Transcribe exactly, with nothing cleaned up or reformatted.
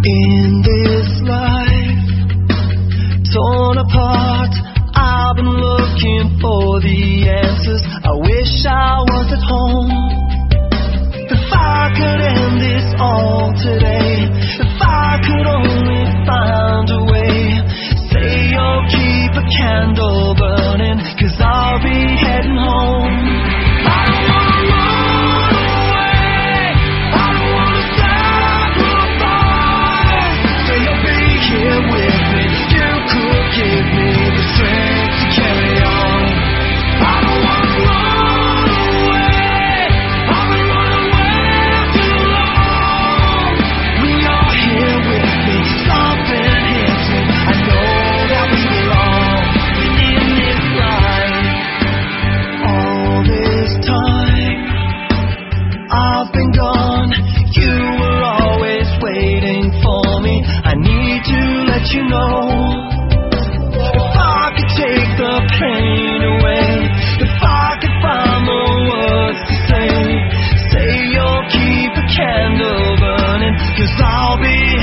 In this life, torn apart, I've been looking for the answers. I wish I was at home. If I could end this all today, if I could only find a way, say you'll keep a candle burning, 'cause I'll be heading home. I don't wanna run away, I don't wanna sacrifice, so you'll be here with me. You could give me the strength to carry on. I don't wanna run away, I've been running away too long. When you're here with me, something hits me. I know that we belong in this life. All this time I've been gone, you were always waiting for me. I need to let you know, if I could take the pain away, if I could find the words to say, say you'll keep a candle burning, 'cause I'll be